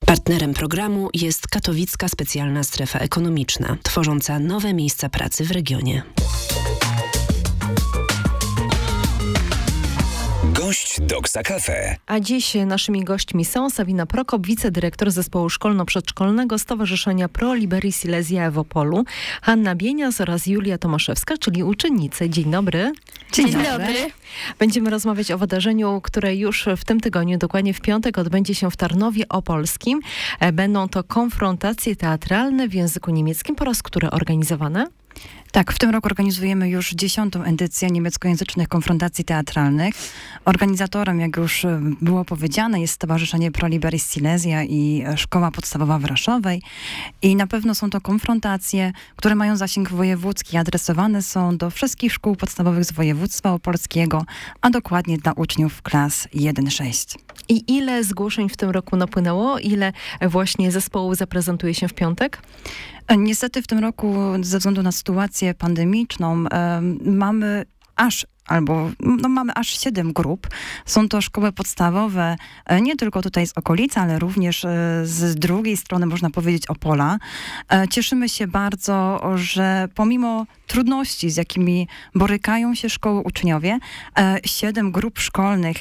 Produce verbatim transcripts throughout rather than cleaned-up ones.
Partnerem programu jest Katowicka Specjalna Strefa Ekonomiczna, tworząca nowe miejsca pracy w regionie. Gość Doksa Cafe. A dziś naszymi gośćmi są Sabina Prokop, wicedyrektor Zespołu Szkolno-Przedszkolnego Stowarzyszenia Pro Liberi Silesia w Opolu, Hanna Bienias oraz Julia Tomaszewska, czyli uczennice. Dzień dobry. Dzień, Dzień dobry. dobry. Będziemy rozmawiać o wydarzeniu, które już w tym tygodniu, dokładnie w piątek, odbędzie się w Tarnowie Opolskim. Będą to konfrontacje teatralne w języku niemieckim, po raz który organizowane? Tak, w tym roku organizujemy już dziesiątą edycję niemieckojęzycznych konfrontacji teatralnych. Organizatorem, jak już było powiedziane, jest Stowarzyszenie Pro Liberi Silesia i Szkoła Podstawowa w Raszowej. I na pewno są to konfrontacje, które mają zasięg wojewódzki, adresowane są do wszystkich szkół podstawowych z województwa opolskiego, a dokładnie dla uczniów klas jeden sześć. I ile zgłoszeń w tym roku napłynęło? Ile właśnie zespołów zaprezentuje się w piątek? Niestety w tym roku ze względu na sytuację pandemiczną mamy aż albo no, mamy aż siedem grup. Są to szkoły podstawowe, nie tylko tutaj z okolicy, ale również z drugiej strony, można powiedzieć, Opola. Cieszymy się bardzo, że pomimo trudności, z jakimi borykają się szkoły uczniowie, siedem grup szkolnych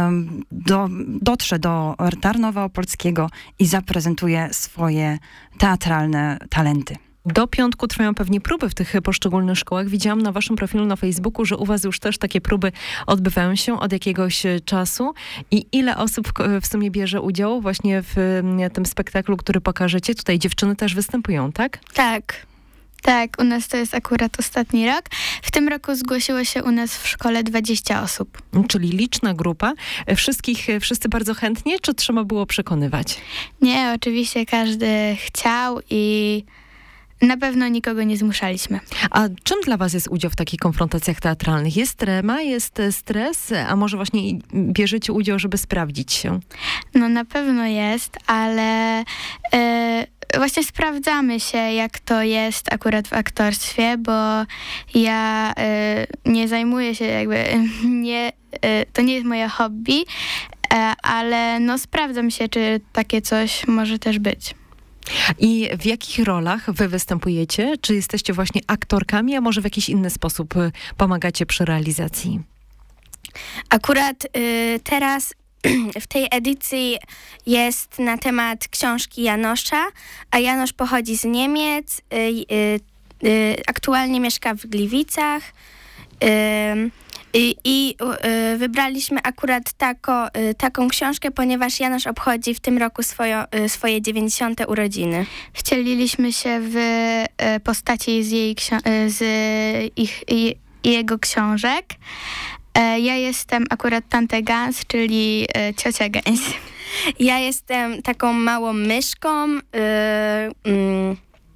do, dotrze do Tarnowa Opolskiego i zaprezentuje swoje teatralne talenty. Do piątku trwają pewnie próby w tych poszczególnych szkołach. Widziałam na waszym profilu na Facebooku, że u was już też takie próby odbywają się od jakiegoś czasu. I ile osób w sumie bierze udział właśnie w tym spektaklu, który pokażecie? Tutaj dziewczyny też występują, tak? Tak. Tak, u nas to jest akurat ostatni rok. W tym roku zgłosiło się u nas w szkole dwadzieścia osób. Czyli liczna grupa. Wszystkich, wszyscy bardzo chętnie, czy trzeba było przekonywać? Nie, oczywiście każdy chciał i na pewno nikogo nie zmuszaliśmy. A czym dla was jest udział w takich konfrontacjach teatralnych? Jest trema, jest stres, a może właśnie bierzecie udział, żeby sprawdzić się? No na pewno jest, ale yy, właśnie sprawdzamy się, jak to jest akurat w aktorstwie, bo ja yy, nie zajmuję się jakby, nie, yy, to nie jest moje hobby, yy, ale no sprawdzam się, czy takie coś może też być. I w jakich rolach wy występujecie? Czy jesteście właśnie aktorkami, a może w jakiś inny sposób pomagacie przy realizacji? Akurat y, teraz w tej edycji jest na temat książki Janosza, a Janosz pochodzi z Niemiec, y, y, y, aktualnie mieszka w Gliwicach. Y, I, i y, wybraliśmy akurat tako, y, taką książkę, ponieważ Janosz obchodzi w tym roku swojo, y, swoje dziewięćdziesiąte urodziny. Wcieliliśmy się w y, postaci z, jej ksi- y, z ich, i, jego książek. Y, ja jestem akurat Tante Gans, czyli y, ciocia Gęś. Ja jestem taką małą myszką, y, y,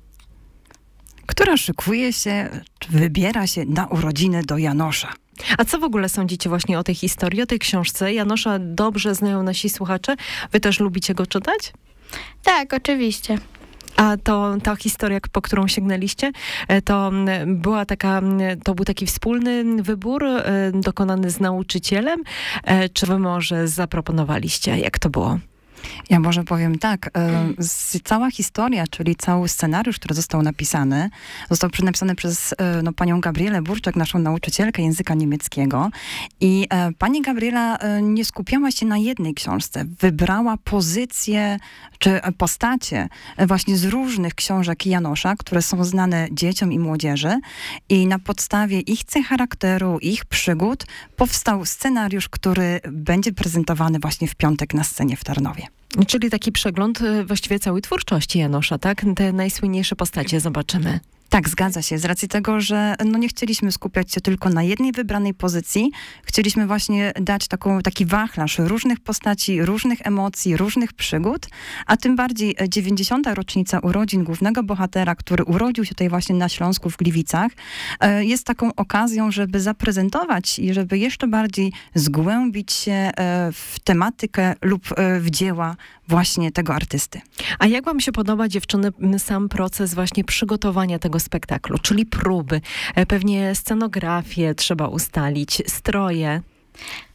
która szykuje się, wybiera się na urodziny do Janosza. A co w ogóle sądzicie właśnie o tej historii, o tej książce? Janosza dobrze znają nasi słuchacze. Wy też lubicie go czytać? Tak, oczywiście. A to ta historia, po którą sięgnęliście, to była taka, to był taki wspólny wybór dokonany z nauczycielem, czy wy może zaproponowaliście? Jak to było? Ja może powiem tak, z, cała historia, czyli cały scenariusz, który został napisany, został napisany przez no, panią Gabrielę Burczak, naszą nauczycielkę języka niemieckiego. I e, pani Gabriela e, nie skupiała się na jednej książce. Wybrała pozycje czy postacie właśnie z różnych książek Janosza, które są znane dzieciom i młodzieży. I na podstawie ich cech charakteru, ich przygód powstał scenariusz, który będzie prezentowany właśnie w piątek na scenie w Tarnowie. Czyli taki przegląd właściwie całej twórczości Janosza, tak? Te najsłynniejsze postacie zobaczymy. Tak, zgadza się. Z racji tego, że no nie chcieliśmy skupiać się tylko na jednej wybranej pozycji, chcieliśmy właśnie dać taką, taki wachlarz różnych postaci, różnych emocji, różnych przygód, a tym bardziej dziewięćdziesiąta rocznica urodzin głównego bohatera, który urodził się tutaj właśnie na Śląsku w Gliwicach, jest taką okazją, żeby zaprezentować i żeby jeszcze bardziej zgłębić się w tematykę lub w dzieła właśnie tego artysty. A jak wam się podoba, dziewczyny, sam proces właśnie przygotowania tego spektaklu, czyli próby, pewnie scenografię trzeba ustalić, stroje?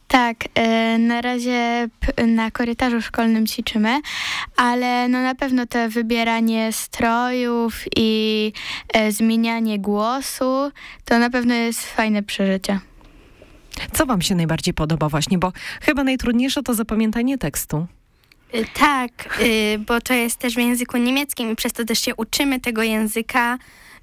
Tak, e, na razie p- na korytarzu szkolnym ćwiczymy, ale no na pewno to wybieranie strojów i e, zmienianie głosu to na pewno jest fajne przeżycie. Co wam się najbardziej podoba właśnie, bo chyba najtrudniejsze to zapamiętanie tekstu. Y, Tak, y, bo to jest też w języku niemieckim i przez to też się uczymy tego języka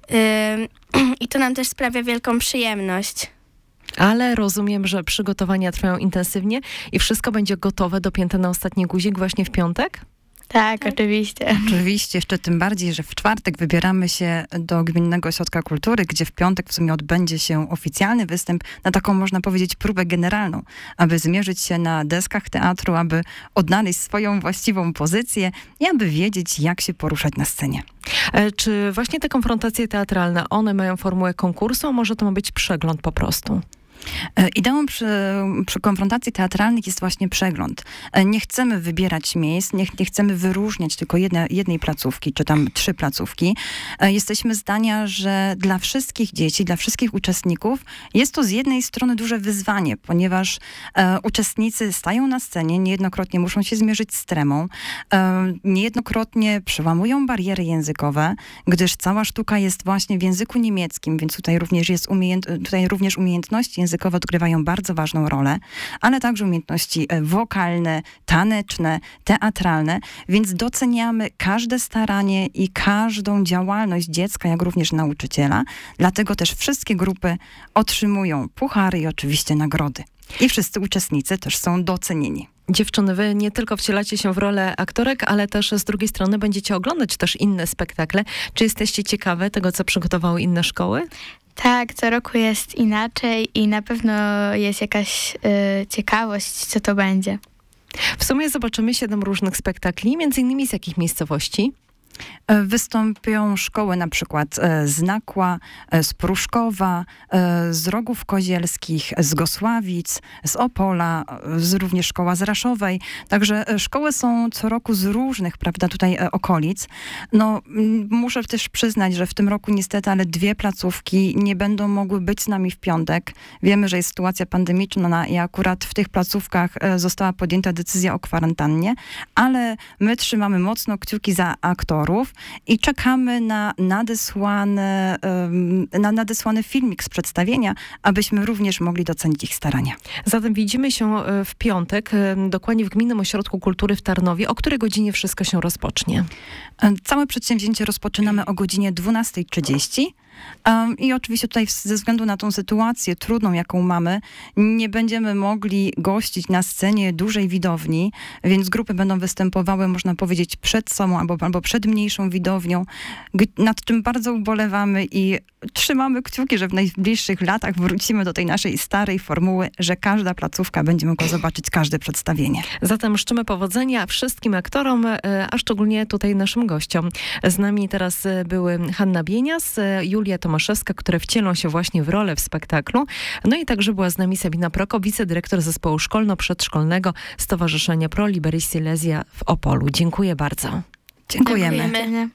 y, i to nam też sprawia wielką przyjemność. Ale rozumiem, że przygotowania trwają intensywnie i wszystko będzie gotowe, dopięte na ostatni guzik właśnie w piątek? Tak, oczywiście. Oczywiście, jeszcze tym bardziej, że w czwartek wybieramy się do Gminnego Ośrodka Kultury, gdzie w piątek w sumie odbędzie się oficjalny występ na taką, można powiedzieć, próbę generalną, aby zmierzyć się na deskach teatru, aby odnaleźć swoją właściwą pozycję i aby wiedzieć, jak się poruszać na scenie. E, Czy właśnie te konfrontacje teatralne, one mają formułę konkursu, a może to ma być przegląd po prostu? E, Ideą przy, przy konfrontacji teatralnych jest właśnie przegląd. E, Nie chcemy wybierać miejsc, nie, nie chcemy wyróżniać tylko jedne, jednej placówki, czy tam trzy placówki. E, Jesteśmy zdania, że dla wszystkich dzieci, dla wszystkich uczestników jest to z jednej strony duże wyzwanie, ponieważ e, uczestnicy stają na scenie, niejednokrotnie muszą się zmierzyć z tremą, e, niejednokrotnie przełamują bariery językowe, gdyż cała sztuka jest właśnie w języku niemieckim, więc tutaj również, jest umiejęt, tutaj również umiejętności językowe odgrywają bardzo ważną rolę, ale także umiejętności e, wokalne, taneczne, teatralne, więc doceniamy każde staranie i każdą działalność dziecka, jak również nauczyciela. Dlatego też wszystkie grupy otrzymują puchary i oczywiście nagrody. I wszyscy uczestnicy też są docenieni. Dziewczyny, wy nie tylko wcielacie się w rolę aktorek, ale też z drugiej strony będziecie oglądać też inne spektakle. Czy jesteście ciekawe tego, co przygotowały inne szkoły? Tak, co roku jest inaczej i na pewno jest jakaś y, ciekawość, co to będzie. W sumie zobaczymy siedem różnych spektakli, między innymi z jakich miejscowości? E, Wystąpią szkoły na przykład e, z Nakła, e, z Pruszkowa, e, z Rogów Kozielskich, z Gosławic, z Opola, e, z, również szkoła z Raszowej. Także e, szkoły są co roku z różnych, prawda, tutaj e, okolic. No, m, muszę też przyznać, że w tym roku niestety, ale dwie placówki nie będą mogły być z nami w piątek. Wiemy, że jest sytuacja pandemiczna i akurat w tych placówkach e, została podjęta decyzja o kwarantannie, ale my trzymamy mocno kciuki za aktorów i czekamy na nadesłany, na nadesłany filmik z przedstawienia, abyśmy również mogli docenić ich starania. Zatem widzimy się w piątek, dokładnie w Gminnym Ośrodku Kultury w Tarnowie. O której godzinie wszystko się rozpocznie? Całe przedsięwzięcie rozpoczynamy o godzinie dwunasta trzydzieści. Um, I oczywiście tutaj ze względu na tą sytuację trudną, jaką mamy, nie będziemy mogli gościć na scenie dużej widowni, więc grupy będą występowały, można powiedzieć, przed sobą albo, albo przed mniejszą widownią, nad czym bardzo ubolewamy i trzymamy kciuki, że w najbliższych latach wrócimy do tej naszej starej formuły, że każda placówka będzie mogła zobaczyć każde przedstawienie. Zatem życzymy powodzenia wszystkim aktorom, a szczególnie tutaj naszym gościom. Z nami teraz były Hanna Bienias, Julia Tomaszewska, które wcielą się właśnie w rolę w spektaklu. No i także była z nami Sabina Proko, wicedyrektor zespołu szkolno-przedszkolnego Stowarzyszenia Pro Liberis Silesia w Opolu. Dziękuję bardzo. Dziękujemy. Dziękujemy.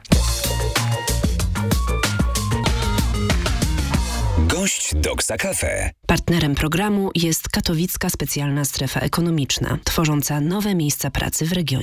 Gość Doksa Cafe. Partnerem programu jest Katowicka Specjalna Strefa Ekonomiczna, tworząca nowe miejsca pracy w regionie.